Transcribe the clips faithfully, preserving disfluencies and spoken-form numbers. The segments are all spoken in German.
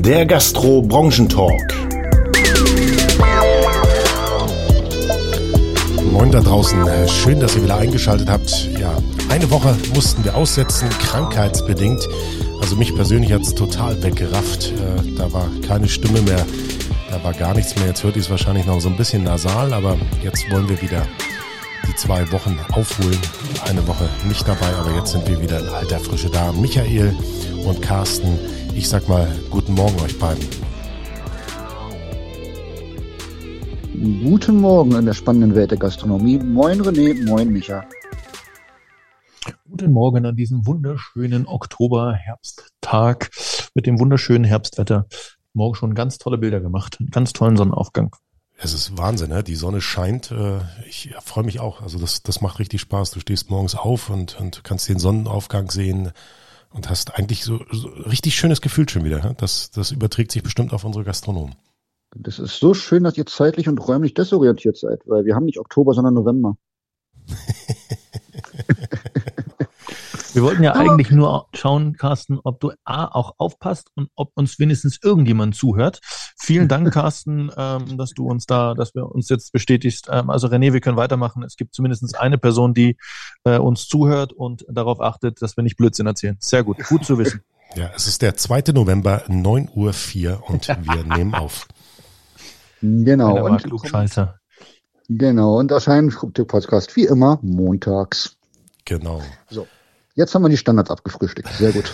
Der Gastro-Branchentalk. Moin da draußen, schön, dass ihr wieder eingeschaltet habt. Ja, eine Woche mussten wir aussetzen, krankheitsbedingt. Also mich persönlich hat es total weggerafft. Äh, da war keine Stimme mehr, da war gar nichts mehr. Jetzt hört ihr es wahrscheinlich noch so ein bisschen nasal, aber jetzt wollen wir wieder die zwei Wochen aufholen. Eine Woche nicht dabei, aber jetzt sind wir wieder in alter Frische da. Michael und Carsten, ich sag mal guten Morgen euch beiden. Guten Morgen in der spannenden Welt der Gastronomie. Moin René, moin Micha. Guten Morgen an diesem wunderschönen Oktober-Herbsttag mit dem wunderschönen Herbstwetter. Morgen schon ganz tolle Bilder gemacht, einen ganz tollen Sonnenaufgang. Es ist Wahnsinn, ne? Die Sonne scheint. Ich freue mich auch. Also das, das macht richtig Spaß. Du stehst morgens auf und, und kannst den Sonnenaufgang sehen und hast eigentlich so, so richtig schönes Gefühl schon wieder. Ne? Das, das überträgt sich bestimmt auf unsere Gastronomen. Das ist so schön, dass ihr zeitlich und räumlich desorientiert seid, weil wir haben nicht Oktober, sondern November. Wir wollten ja eigentlich nur schauen, Carsten, ob du A, auch aufpasst und ob uns wenigstens irgendjemand zuhört. Vielen Dank, Carsten, ähm, dass du uns da, dass wir uns jetzt bestätigst. Ähm, also René, wir können weitermachen. Es gibt zumindest eine Person, die äh, uns zuhört und darauf achtet, dass wir nicht Blödsinn erzählen. Sehr gut, gut zu wissen. Ja, es ist der zweite November, neun Uhr vier und wir nehmen auf. Genau. Und Klugscheißer. Genau, und erscheint der Podcast wie immer montags. Genau. So. Jetzt haben wir die Standards abgefrühstückt. Sehr gut.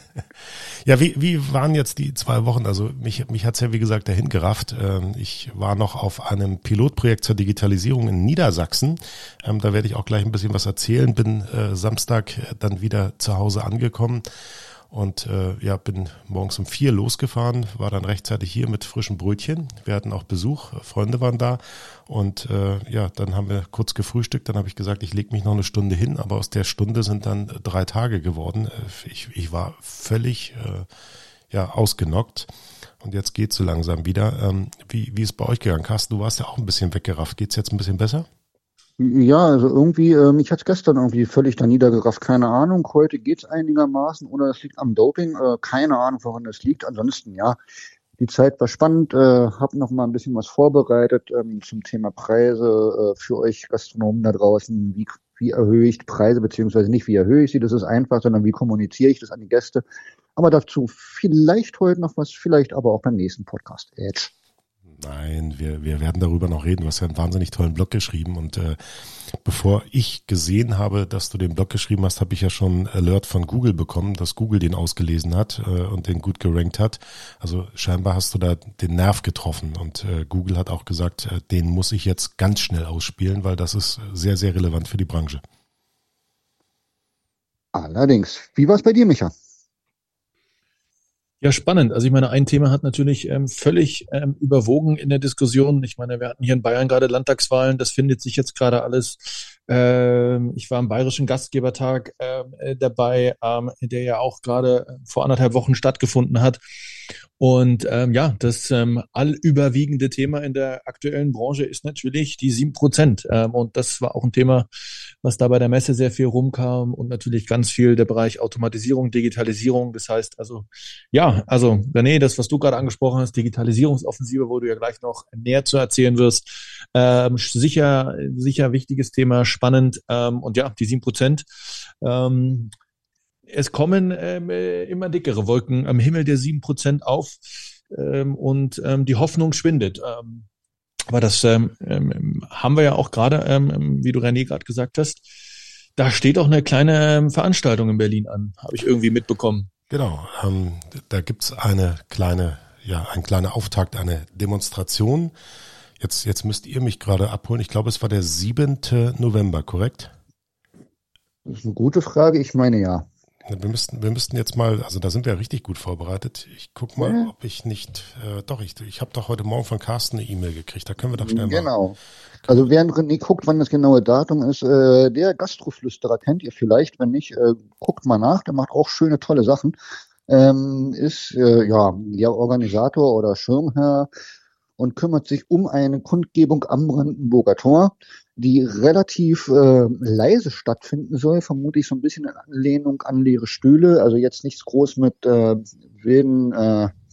Ja, wie, wie waren jetzt die zwei Wochen? Also mich, mich hat's ja wie gesagt dahin gerafft. Ich war noch auf einem Pilotprojekt zur Digitalisierung in Niedersachsen. Da werde ich auch gleich ein bisschen was erzählen. Bin Samstag dann wieder zu Hause angekommen und ja, bin morgens um vier losgefahren, war dann rechtzeitig hier mit frischen Brötchen. Wir hatten auch Besuch, Freunde waren da und äh, ja, dann haben wir kurz gefrühstückt. Dann habe ich gesagt, ich lege mich noch eine Stunde hin, aber aus der Stunde sind dann drei Tage geworden. Ich, ich war völlig äh, ja ausgenockt und jetzt geht's so langsam wieder. Ähm, wie, wie ist bei euch gegangen? Carsten, du warst ja auch ein bisschen weggerafft. Geht's jetzt ein bisschen besser? Ja, also irgendwie, äh, mich hat's gestern irgendwie völlig da niedergerafft. Keine Ahnung, heute geht's einigermaßen oder es liegt am Doping. Äh, keine Ahnung, woran es liegt. Ansonsten, ja, die Zeit war spannend. Äh, habe noch mal ein bisschen was vorbereitet ähm, zum Thema Preise äh, für euch Gastronomen da draußen. Wie, wie erhöhe ich Preise, beziehungsweise nicht wie erhöhe ich sie, das ist einfach, sondern wie kommuniziere ich das an die Gäste. Aber dazu vielleicht heute noch was, vielleicht aber auch beim nächsten Podcast. Edge. Nein, wir, wir werden darüber noch reden. Du hast ja einen wahnsinnig tollen Blog geschrieben und äh, bevor ich gesehen habe, dass du den Blog geschrieben hast, habe ich ja schon Alert von Google bekommen, dass Google den ausgelesen hat äh, und den gut gerankt hat. Also scheinbar hast du da den Nerv getroffen und äh, Google hat auch gesagt, äh, den muss ich jetzt ganz schnell ausspielen, weil das ist sehr, sehr relevant für die Branche. Allerdings. Wie war es bei dir, Micha? Ja, spannend. Also ich meine, ein Thema hat natürlich ähm, völlig ähm, überwogen in der Diskussion. Ich meine, wir hatten hier in Bayern gerade Landtagswahlen. Das findet sich jetzt gerade alles. Ähm, ich war am Bayerischen Gastgebertag äh, dabei, ähm, der ja auch gerade vor anderthalb Wochen stattgefunden hat. Und ähm, ja, das ähm, allüberwiegende Thema in der aktuellen Branche ist natürlich die sieben Prozent. Ähm, und das war auch ein Thema, was da bei der Messe sehr viel rumkam und natürlich ganz viel der Bereich Automatisierung, Digitalisierung. Das heißt also, ja, also René, das, was du gerade angesprochen hast, Digitalisierungsoffensive, wo du ja gleich noch näher zu erzählen wirst, ähm, sicher, sicher wichtiges Thema, spannend. Ähm, und ja, die sieben Prozent. Ähm, Es kommen ähm, immer dickere Wolken am Himmel der sieben Prozent auf ähm, und ähm, die Hoffnung schwindet. Ähm, aber das ähm, ähm, haben wir ja auch gerade, ähm, wie du René gerade gesagt hast, da steht auch eine kleine ähm, Veranstaltung in Berlin an, habe ich irgendwie mitbekommen. Genau, ähm, da gibt's eine kleine, ja, ein kleiner Auftakt, eine Demonstration. Jetzt, jetzt müsst ihr mich gerade abholen. Ich glaube, es war der siebente November, korrekt? Das ist eine gute Frage. Ich meine ja. Wir müssten, wir müssten jetzt mal, also da sind wir richtig gut vorbereitet. Ich guck mal, ja. ob ich nicht, äh, doch, ich, ich habe doch heute Morgen von Carsten eine E-Mail gekriegt. Da können wir doch schnell genau. mal. Genau. Also während René guckt, wann das genaue Datum ist, äh, der Gastroflüsterer kennt ihr vielleicht, wenn nicht, äh, guckt mal nach. Der macht auch schöne, tolle Sachen. Ähm, ist äh, ja der Organisator oder Schirmherr und kümmert sich um eine Kundgebung am Brandenburger Tor, die relativ äh, leise stattfinden soll, vermutlich so ein bisschen in Anlehnung an leere Stühle, also jetzt nichts groß mit äh, wilden äh,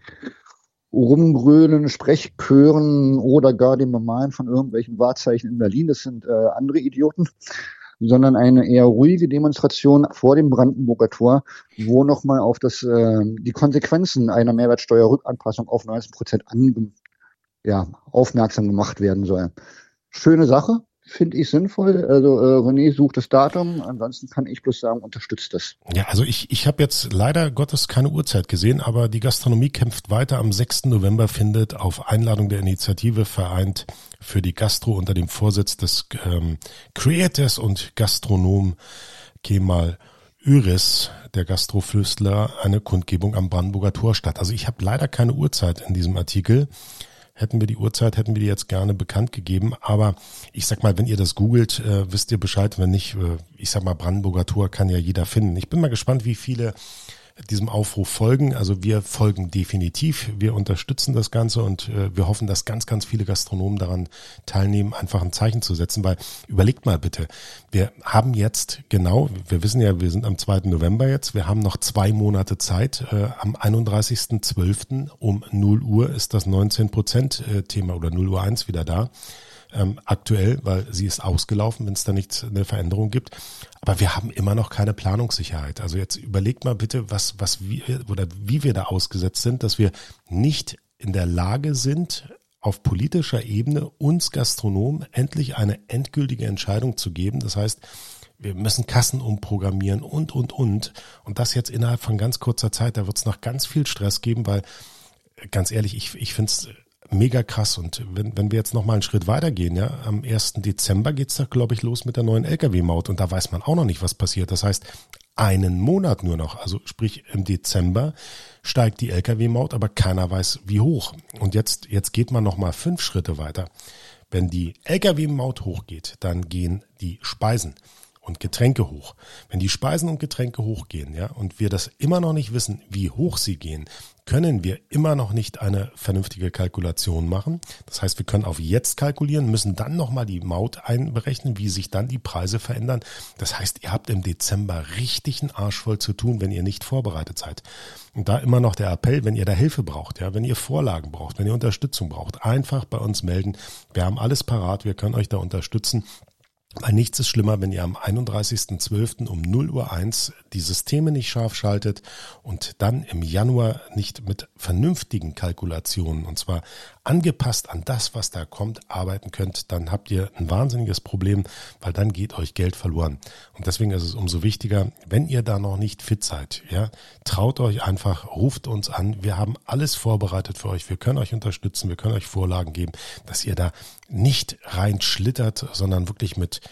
Rumgrölen, Sprechchören oder gar dem Bemalen von irgendwelchen Wahrzeichen in Berlin. Das sind äh, andere Idioten, sondern eine eher ruhige Demonstration vor dem Brandenburger Tor, wo nochmal auf das äh, die Konsequenzen einer Mehrwertsteuerrückanpassung auf neunzehn Prozent an, ja, aufmerksam gemacht werden soll. Schöne Sache, finde ich sinnvoll. Also äh, René sucht das Datum, ansonsten kann ich bloß sagen, unterstützt das. Ja, also ich ich habe jetzt leider Gottes keine Uhrzeit gesehen, aber die Gastronomie kämpft weiter. Am sechsten November findet auf Einladung der Initiative Vereint für die Gastro unter dem Vorsitz des ähm, Creators und Gastronom Kemal Üris, der Gastroflüstler, eine Kundgebung am Brandenburger Tor statt. Also ich habe leider keine Uhrzeit in diesem Artikel. Hätten wir die Uhrzeit, hätten wir die jetzt gerne bekannt gegeben. Aber ich sag mal, wenn ihr das googelt, äh, wisst ihr Bescheid. Wenn nicht, äh, ich sag mal, Brandenburger Tor kann ja jeder finden. Ich bin mal gespannt, wie viele diesem Aufruf folgen. Also wir folgen definitiv. Wir unterstützen das Ganze und äh, wir hoffen, dass ganz, ganz viele Gastronomen daran teilnehmen, einfach ein Zeichen zu setzen. Weil überlegt mal bitte, wir haben jetzt genau, wir wissen ja, wir sind am zweiten November jetzt, wir haben noch zwei Monate Zeit. Äh, am einunddreißigsten zwölften um null Uhr ist das neunzehn Prozent Thema oder null Uhr eins wieder da. Ähm, aktuell, weil sie ist ausgelaufen, wenn es da nicht eine Veränderung gibt. Aber wir haben immer noch keine Planungssicherheit. Also jetzt überlegt mal bitte, was, was wir oder wie wir da ausgesetzt sind, dass wir nicht in der Lage sind, auf politischer Ebene uns Gastronomen endlich eine endgültige Entscheidung zu geben. Das heißt, wir müssen Kassen umprogrammieren und, und, und. Und das jetzt innerhalb von ganz kurzer Zeit. Da wird es noch ganz viel Stress geben, weil ganz ehrlich, ich, ich finde es mega krass. Und wenn, wenn wir jetzt noch mal einen Schritt weitergehen, ja, am ersten Dezember geht's da, glaube ich, los mit der neuen L K W-Maut. Und da weiß man auch noch nicht, was passiert. Das heißt, einen Monat nur noch, also sprich im Dezember steigt die L K W-Maut, aber keiner weiß, wie hoch. Und jetzt, jetzt geht man noch mal fünf Schritte weiter. Wenn die L K W-Maut hochgeht, dann gehen die Speisen und Getränke hoch. Wenn die Speisen und Getränke hochgehen, ja, und wir das immer noch nicht wissen, wie hoch sie gehen, können wir immer noch nicht eine vernünftige Kalkulation machen. Das heißt, wir können auf jetzt kalkulieren, müssen dann nochmal die Maut einberechnen, wie sich dann die Preise verändern. Das heißt, ihr habt im Dezember richtig einen Arsch voll zu tun, wenn ihr nicht vorbereitet seid. Und da immer noch der Appell, wenn ihr da Hilfe braucht, ja, wenn ihr Vorlagen braucht, wenn ihr Unterstützung braucht, einfach bei uns melden. Wir haben alles parat, wir können euch da unterstützen. Weil nichts ist schlimmer, wenn ihr am einunddreißigsten zwölften um null Uhr eins die Systeme nicht scharf schaltet und dann im Januar nicht mit vernünftigen Kalkulationen, und zwar angepasst an das, was da kommt, arbeiten könnt, dann habt ihr ein wahnsinniges Problem, weil dann geht euch Geld verloren. Und deswegen ist es umso wichtiger, wenn ihr da noch nicht fit seid, ja, traut euch einfach, ruft uns an. Wir haben alles vorbereitet für euch. Wir können euch unterstützen, wir können euch Vorlagen geben, dass ihr da nicht reinschlittert, sondern wirklich mit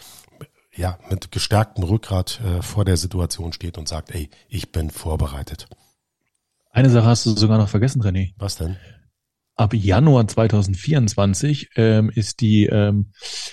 ja mit gestärktem Rückgrat äh, vor der Situation steht und sagt, ey, ich bin vorbereitet. Eine Sache hast du sogar noch vergessen, René. Was denn? Ab Januar zweitausendvierundzwanzig ähm, ist die ähm,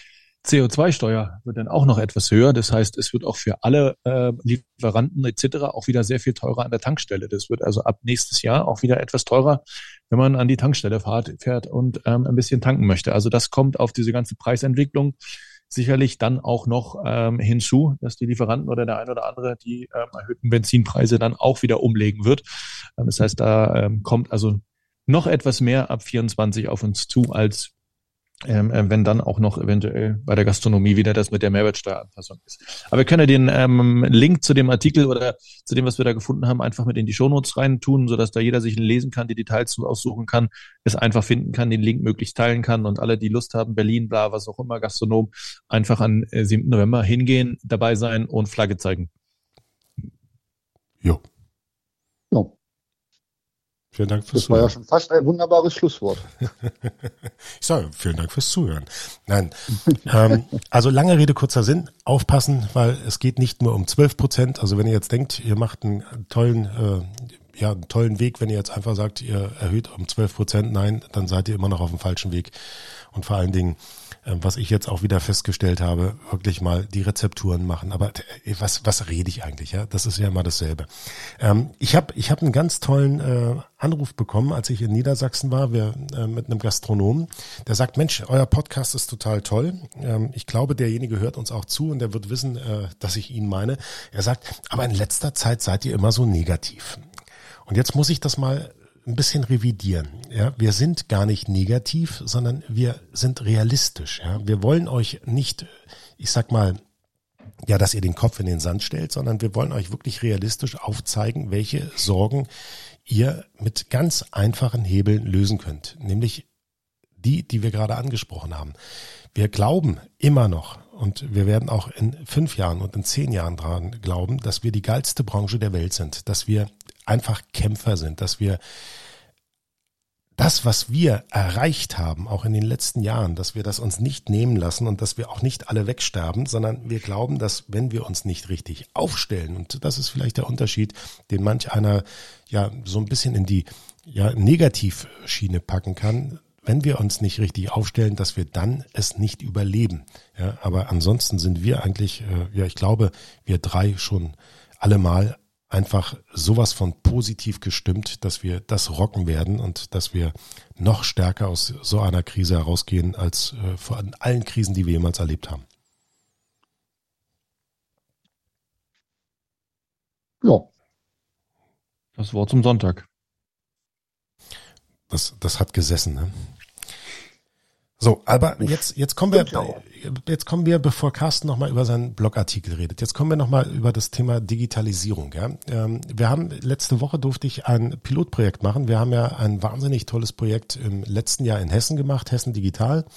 C O zwei Steuer wird dann auch noch etwas höher. Das heißt, es wird auch für alle äh, Lieferanten et cetera auch wieder sehr viel teurer an der Tankstelle. Das wird also ab nächstes Jahr auch wieder etwas teurer, wenn man an die Tankstelle fährt, fährt und ähm, ein bisschen tanken möchte. Also das kommt auf diese ganze Preisentwicklung sicherlich dann auch noch ähm, hinzu, dass die Lieferanten oder der ein oder andere die ähm, erhöhten Benzinpreise dann auch wieder umlegen wird. Ähm, das heißt, da ähm, kommt also noch etwas mehr ab vierundzwanzig auf uns zu, als ähm, wenn dann auch noch eventuell bei der Gastronomie wieder das mit der Mehrwertsteueranpassung ist. Aber wir können ja den ähm, Link zu dem Artikel oder zu dem, was wir da gefunden haben, einfach mit in die Shownotes rein tun, sodass da jeder sich lesen kann, die Details aussuchen kann, es einfach finden kann, den Link möglichst teilen kann und alle, die Lust haben, Berlin, bla, was auch immer, Gastronom, einfach an äh, siebten November hingehen, dabei sein und Flagge zeigen. Jo. Ja. Vielen Dank fürs Das war Zuhören. ja schon fast ein wunderbares Schlusswort. Ich sage, vielen Dank fürs Zuhören. Nein, ähm, also lange Rede, kurzer Sinn. Aufpassen, weil es geht nicht nur um zwölf Prozent. Also wenn ihr jetzt denkt, ihr macht einen tollen, äh, ja, einen tollen Weg, wenn ihr jetzt einfach sagt, ihr erhöht um zwölf Prozent, nein, dann seid ihr immer noch auf dem falschen Weg. Und vor allen Dingen, äh, was ich jetzt auch wieder festgestellt habe, wirklich mal die Rezepturen machen. Aber äh, was was rede ich eigentlich? Ja, das ist ja immer dasselbe. Ähm, ich habe ich habe einen ganz tollen äh, Anruf bekommen, als ich in Niedersachsen war, wir, äh, mit einem Gastronomen, der sagt, Mensch, euer Podcast ist total toll. Ähm, ich glaube, derjenige hört uns auch zu und der wird wissen, äh, dass ich ihn meine. Er sagt, aber in letzter Zeit seid ihr immer so negativ. Und jetzt muss ich das mal ein bisschen revidieren. Ja, wir sind gar nicht negativ, sondern wir sind realistisch. Ja, wir wollen euch nicht, ich sag mal, ja, dass ihr den Kopf in den Sand stellt, sondern wir wollen euch wirklich realistisch aufzeigen, welche Sorgen ihr mit ganz einfachen Hebeln lösen könnt. Nämlich die, die wir gerade angesprochen haben. Wir glauben immer noch und wir werden auch in fünf Jahren und in zehn Jahren dran glauben, dass wir die geilste Branche der Welt sind, dass wir einfach Kämpfer sind, dass wir das, was wir erreicht haben, auch in den letzten Jahren, dass wir das uns nicht nehmen lassen und dass wir auch nicht alle wegsterben, sondern wir glauben, dass wenn wir uns nicht richtig aufstellen, und das ist vielleicht der Unterschied, den manch einer ja so ein bisschen in die ja Negativschiene packen kann, wenn wir uns nicht richtig aufstellen, dass wir dann es nicht überleben. Ja, aber ansonsten sind wir eigentlich, äh, ja, ich glaube, wir drei schon allemal einfach sowas von positiv gestimmt, dass wir das rocken werden und dass wir noch stärker aus so einer Krise herausgehen als äh, vor allen Krisen, die wir jemals erlebt haben. Ja. Das Wort zum Sonntag. Das, das hat gesessen, ne? So, aber jetzt, jetzt kommen wir, jetzt kommen wir, bevor Carsten nochmal über seinen Blogartikel redet, jetzt kommen wir nochmal über das Thema Digitalisierung. Ja. Wir haben, letzte Woche durfte ich ein Pilotprojekt machen. Wir haben ja ein wahnsinnig tolles Projekt im letzten Jahr in Hessen gemacht, Hessen Digital,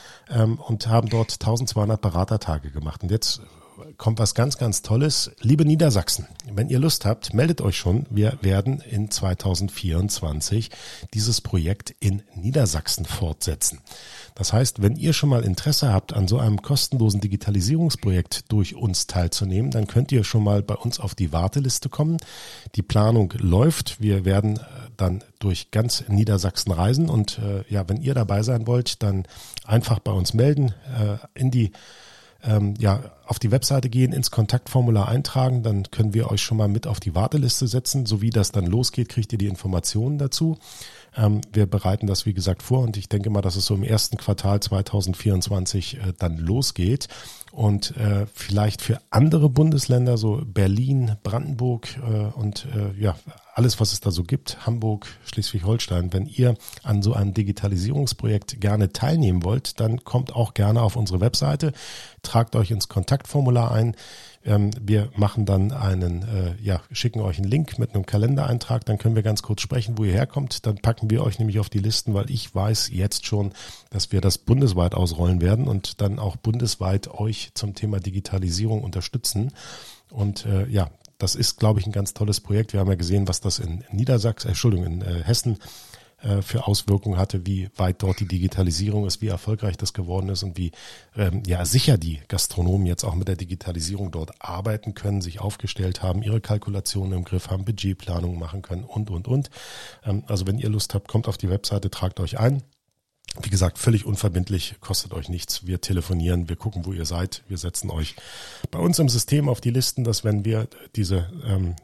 und haben dort eintausendzweihundert Beratertage gemacht. Und jetzt kommt was ganz, ganz Tolles. Liebe Niedersachsen, wenn ihr Lust habt, meldet euch schon. Wir werden in zweitausendvierundzwanzig dieses Projekt in Niedersachsen fortsetzen. Das heißt, wenn ihr schon mal Interesse habt, an so einem kostenlosen Digitalisierungsprojekt durch uns teilzunehmen, dann könnt ihr schon mal bei uns auf die Warteliste kommen. Die Planung läuft. Wir werden dann durch ganz Niedersachsen reisen und äh, ja, wenn ihr dabei sein wollt, dann einfach bei uns melden, äh, in die Ähm, ja, auf die Webseite gehen, ins Kontaktformular eintragen, dann können wir euch schon mal mit auf die Warteliste setzen. So wie das dann losgeht, kriegt ihr die Informationen dazu. Ähm, wir bereiten das, wie gesagt, vor und ich denke mal, dass es so im ersten Quartal zweitausendvierundzwanzig äh, dann losgeht. Und äh, vielleicht für andere Bundesländer, so Berlin, Brandenburg äh, und äh, ja, alles, was es da so gibt, Hamburg, Schleswig-Holstein, wenn ihr an so einem Digitalisierungsprojekt gerne teilnehmen wollt, dann kommt auch gerne auf unsere Webseite, tragt euch ins Kontaktformular ein. Ähm, wir machen dann einen, äh, ja, schicken euch einen Link mit einem Kalendereintrag, dann können wir ganz kurz sprechen, wo ihr herkommt. Dann packen wir euch nämlich auf die Listen, weil ich weiß jetzt schon, dass wir das bundesweit ausrollen werden und dann auch bundesweit euch zum Thema Digitalisierung unterstützen. Und äh, ja, das ist, glaube ich, ein ganz tolles Projekt. Wir haben ja gesehen, was das in Niedersachsen, äh, Entschuldigung, in äh, Hessen äh, für Auswirkungen hatte, wie weit dort die Digitalisierung ist, wie erfolgreich das geworden ist und wie ähm, ja sicher die Gastronomen jetzt auch mit der Digitalisierung dort arbeiten können, sich aufgestellt haben, ihre Kalkulationen im Griff haben, Budgetplanung machen können und, und, und. Ähm, also wenn ihr Lust habt, kommt auf die Webseite, tragt euch ein. Wie gesagt, völlig unverbindlich, kostet euch nichts. Wir telefonieren, wir gucken, wo ihr seid. Wir setzen euch bei uns im System auf die Listen, dass wenn wir diese ähm,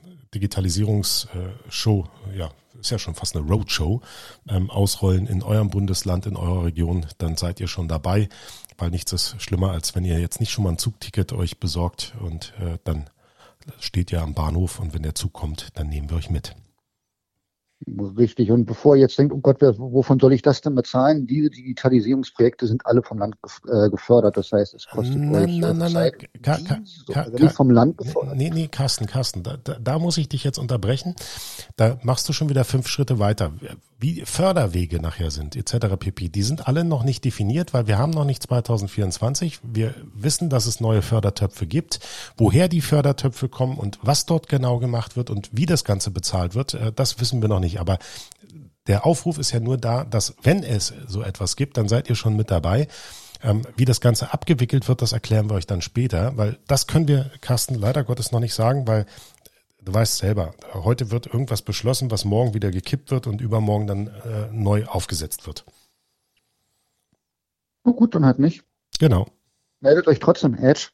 Digitalisierungsshow, ja, ist ja schon fast eine Roadshow, ähm, ausrollen in eurem Bundesland, in eurer Region, dann seid ihr schon dabei, weil nichts ist schlimmer, als wenn ihr jetzt nicht schon mal ein Zugticket euch besorgt und äh, dann steht ihr am Bahnhof und wenn der Zug kommt, dann nehmen wir euch mit. Richtig. Und bevor ihr jetzt denkt, oh Gott, wer, wovon soll ich das denn bezahlen? Diese Digitalisierungsprojekte sind alle vom Land äh, gefördert. Das heißt, es kostet nein, euch nein, nein, nein, Ka, Ka, Ka, also nicht vom Land gefördert. Nee, nee, Carsten, Carsten, da, da, da muss ich dich jetzt unterbrechen. Da machst du schon wieder fünf Schritte weiter. Wie Förderwege nachher sind, et cetera pp., die sind alle noch nicht definiert, weil wir haben noch nicht zweitausendvierundzwanzig. Wir wissen, dass es neue Fördertöpfe gibt. Woher die Fördertöpfe kommen und was dort genau gemacht wird und wie das Ganze bezahlt wird, das wissen wir noch nicht. Aber der Aufruf ist ja nur da, dass wenn es so etwas gibt, dann seid ihr schon mit dabei. Ähm, wie das Ganze abgewickelt wird, das erklären wir euch dann später, weil das können wir, Carsten, leider Gottes noch nicht sagen, weil du weißt selber, heute wird irgendwas beschlossen, was morgen wieder gekippt wird und übermorgen dann äh, neu aufgesetzt wird. Oh gut, dann halt nicht. Genau. Meldet euch trotzdem, Edge.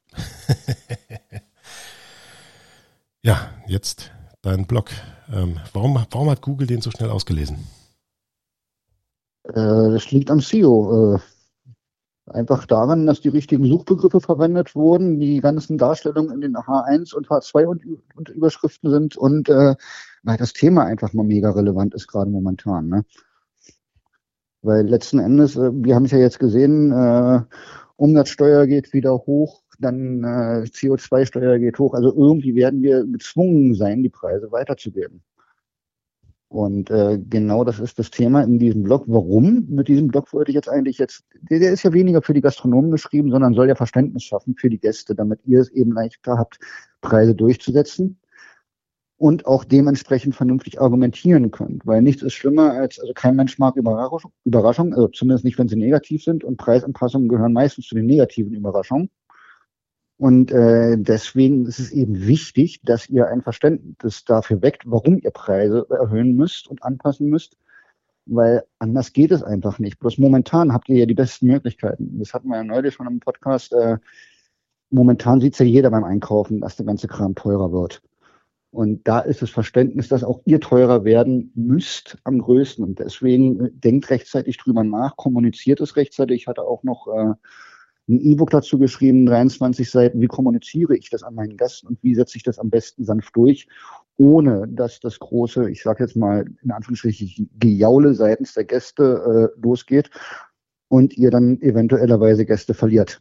Ja, jetzt dein Blog. Ähm, warum, warum hat Google den so schnell ausgelesen? Äh, das liegt am S E O. Äh, Einfach daran, dass die richtigen Suchbegriffe verwendet wurden, die ganzen Darstellungen in den H eins und H zwei und, und Überschriften sind und äh, weil das Thema einfach mal mega relevant ist, gerade momentan. Ne? Weil letzten Endes, äh, wir haben es ja jetzt gesehen, äh, Umsatzsteuer geht wieder hoch, dann äh, C O zwei Steuer geht hoch. Also irgendwie werden wir gezwungen sein, die Preise weiterzugeben. Und äh, genau das ist das Thema in diesem Blog. Warum? Mit diesem Blog wollte ich jetzt eigentlich jetzt, der, der ist ja weniger für die Gastronomen geschrieben, sondern soll ja Verständnis schaffen für die Gäste, damit ihr es eben leichter habt, Preise durchzusetzen und auch dementsprechend vernünftig argumentieren könnt. Weil nichts ist schlimmer als, also kein Mensch mag Überraschung, Überraschung, also zumindest nicht, wenn sie negativ sind, und Preisanpassungen gehören meistens zu den negativen Überraschungen. Und äh, deswegen ist es eben wichtig, dass ihr ein Verständnis dafür weckt, warum ihr Preise erhöhen müsst und anpassen müsst, weil anders geht es einfach nicht. Bloß momentan habt ihr ja die besten Möglichkeiten. Das hatten wir ja neulich schon im Podcast. Äh, momentan sieht es ja jeder beim Einkaufen, dass der ganze Kram teurer wird. Und da ist das Verständnis, dass auch ihr teurer werden müsst, am größten. Und deswegen äh, denkt rechtzeitig drüber nach, kommuniziert es rechtzeitig. Ich hatte auch noch äh, ein E-Book dazu geschrieben, dreiundzwanzig Seiten, wie kommuniziere ich das an meinen Gästen und wie setze ich das am besten sanft durch, ohne dass das große, ich sage jetzt mal in Anführungsstrichen, Gejaule seitens der Gäste äh, losgeht und ihr dann eventuellerweise Gäste verliert.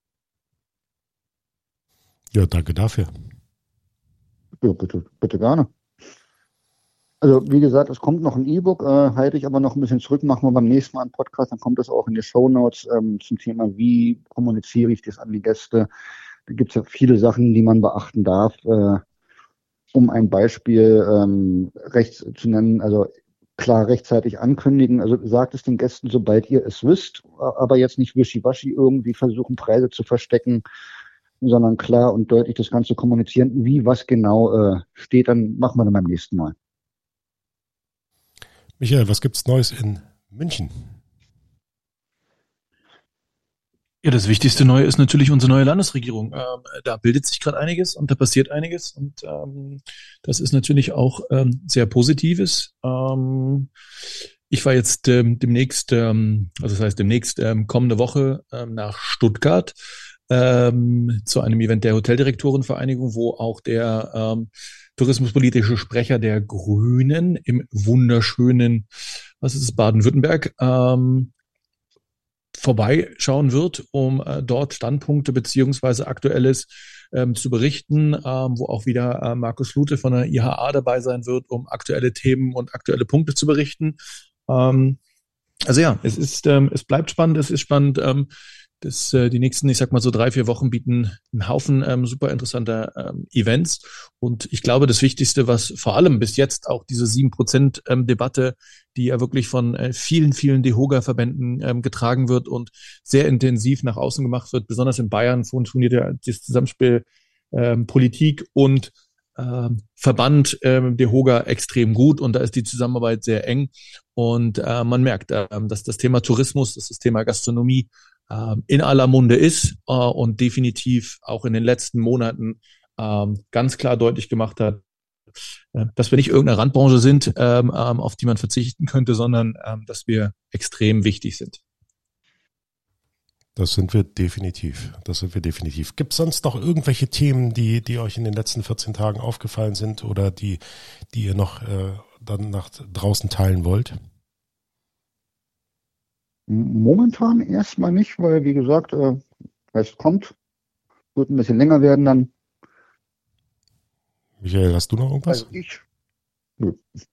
Ja, danke dafür. Ja, bitte, bitte gerne. Also wie gesagt, es kommt noch ein E-Book, äh, halte ich aber noch ein bisschen zurück, machen wir beim nächsten Mal einen Podcast, dann kommt das auch in die Shownotes ähm, zum Thema, wie kommuniziere ich das an die Gäste. Da gibt es ja viele Sachen, die man beachten darf, äh, um ein Beispiel ähm, rechts zu nennen, also klar rechtzeitig ankündigen, also sagt es den Gästen, sobald ihr es wisst, aber jetzt nicht wischiwaschi irgendwie versuchen, Preise zu verstecken, sondern klar und deutlich das Ganze kommunizieren, wie was genau äh, steht, dann machen wir dann beim nächsten Mal. Michael, was gibt's Neues in München? Ja, das wichtigste Neue ist natürlich unsere neue Landesregierung. Ähm, da bildet sich gerade einiges und da passiert einiges und ähm, das ist natürlich auch ähm, sehr Positives. Ähm, ich war jetzt ähm, demnächst, ähm, also das heißt demnächst ähm, kommende Woche ähm, nach Stuttgart ähm, zu einem Event der Hoteldirektorenvereinigung, wo auch der ähm, tourismuspolitische Sprecher der Grünen im wunderschönen, was ist es, Baden-Württemberg, ähm, vorbeischauen wird, um äh, dort Standpunkte beziehungsweise Aktuelles ähm, zu berichten, ähm, wo auch wieder äh, Markus Lute von der I H A dabei sein wird, um aktuelle Themen und aktuelle Punkte zu berichten. Ähm, also ja, es ist, ähm, es bleibt spannend, es ist spannend. Ähm, Das, äh, die nächsten, ich sag mal so drei, vier Wochen bieten einen Haufen ähm, super interessanter ähm, Events. Und ich glaube, das Wichtigste, was vor allem bis jetzt auch diese sieben Prozent ähm, Debatte, die ja wirklich von äh, vielen, vielen DEHOGA-Verbänden ähm, getragen wird und sehr intensiv nach außen gemacht wird, besonders in Bayern funktioniert ja das Zusammenspiel ähm, Politik und ähm, Verband ähm, DEHOGA extrem gut und da ist die Zusammenarbeit sehr eng. Und äh, man merkt, äh, dass das Thema Tourismus, dass das Thema Gastronomie in aller Munde ist äh, und definitiv auch in den letzten Monaten ähm, ganz klar deutlich gemacht hat, äh, dass wir nicht irgendeine Randbranche sind, ähm, ähm, auf die man verzichten könnte, sondern ähm, dass wir extrem wichtig sind. Das sind wir definitiv. Das sind wir definitiv. Gibt es sonst noch irgendwelche Themen, die, die euch in den letzten vierzehn Tagen aufgefallen sind oder die, die ihr noch äh, dann nach draußen teilen wollt? Momentan erstmal nicht, weil wie gesagt, äh, es kommt, wird ein bisschen länger werden dann. Michael, hast du noch irgendwas? Also ich. Nö.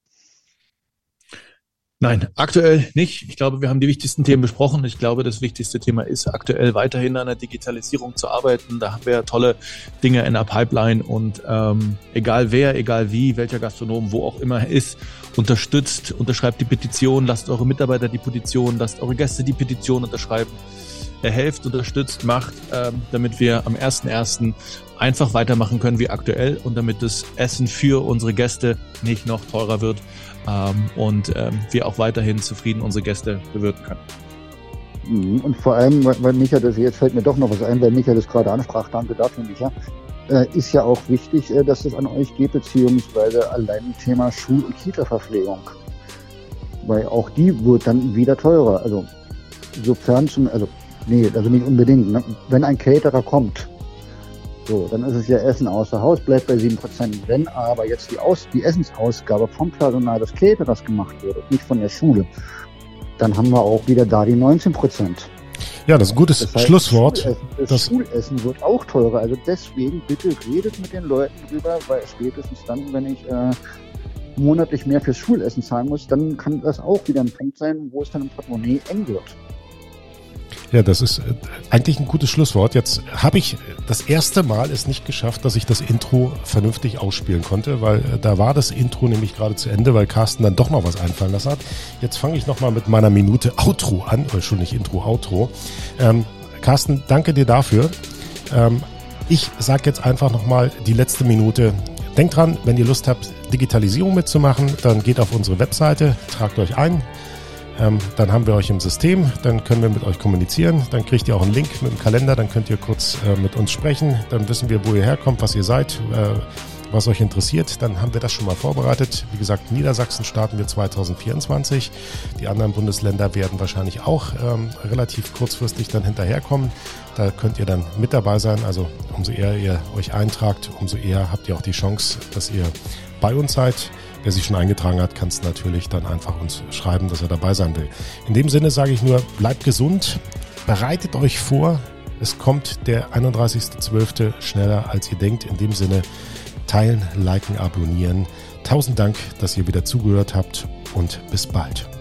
Nein, aktuell nicht. Ich glaube, wir haben die wichtigsten Themen besprochen. Ich glaube, das wichtigste Thema ist aktuell weiterhin an der Digitalisierung zu arbeiten. Da haben wir tolle Dinge in der Pipeline und ähm, egal wer, egal wie, welcher Gastronom, wo auch immer er ist, unterstützt, unterschreibt die Petition, lasst eure Mitarbeiter die Petition, lasst eure Gäste die Petition unterschreiben. Helft, unterstützt, macht, ähm, damit wir am ersten ersten einfach weitermachen können wie aktuell und damit das Essen für unsere Gäste nicht noch teurer wird ähm, und ähm, wir auch weiterhin zufrieden unsere Gäste bewirten können. Und vor allem, weil Michael, das jetzt fällt mir doch noch was ein, weil Michael das gerade ansprach, danke dafür, Michael, äh, ist ja auch wichtig, äh, dass es an euch geht, beziehungsweise allein Thema Schul- und Kita-Verpflegung. Weil auch die wird dann wieder teurer. Also sofern zum, also Nee, also nicht unbedingt. Ne? Wenn ein Caterer kommt, so, dann ist es ja Essen außer Haus, bleibt bei sieben Prozent. Wenn aber jetzt die, Aus- die Essensausgabe vom Personal des Caterers gemacht wird und nicht von der Schule, dann haben wir auch wieder da die neunzehn Prozent. Ja, das ist ein gutes das heißt, Schlusswort. Schulessen, das, das Schulessen wird auch teurer. Also deswegen bitte redet mit den Leuten drüber, weil spätestens dann, wenn ich äh, monatlich mehr fürs Schulessen zahlen muss, dann kann das auch wieder ein Punkt sein, wo es dann im Portemonnaie eng wird. Ja, das ist eigentlich ein gutes Schlusswort. Jetzt habe ich das erste Mal es nicht geschafft, dass ich das Intro vernünftig ausspielen konnte, weil da war das Intro nämlich gerade zu Ende, weil Carsten dann doch noch was einfallen lassen hat. Jetzt fange ich nochmal mit meiner Minute Outro an, oder schon nicht Intro, Outro. Ähm, Carsten, danke dir dafür. Ähm, ich sage jetzt einfach nochmal die letzte Minute. Denkt dran, wenn ihr Lust habt, Digitalisierung mitzumachen, dann geht auf unsere Webseite, tragt euch ein. Ähm, dann haben wir euch im System, dann können wir mit euch kommunizieren, dann kriegt ihr auch einen Link mit dem Kalender, dann könnt ihr kurz äh, mit uns sprechen, dann wissen wir, wo ihr herkommt, was ihr seid, äh, was euch interessiert, dann haben wir das schon mal vorbereitet. Wie gesagt, Niedersachsen starten wir zwanzig vierundzwanzig, die anderen Bundesländer werden wahrscheinlich auch ähm, relativ kurzfristig dann hinterherkommen, da könnt ihr dann mit dabei sein, also umso eher ihr euch eintragt, umso eher habt ihr auch die Chance, dass ihr bei uns seid. Wer sich schon eingetragen hat, kann es natürlich dann einfach uns schreiben, dass er dabei sein will. In dem Sinne sage ich nur, bleibt gesund, bereitet euch vor. Es kommt der einunddreißigster zwölfte schneller als ihr denkt. In dem Sinne, teilen, liken, abonnieren. Tausend Dank, dass ihr wieder zugehört habt und bis bald.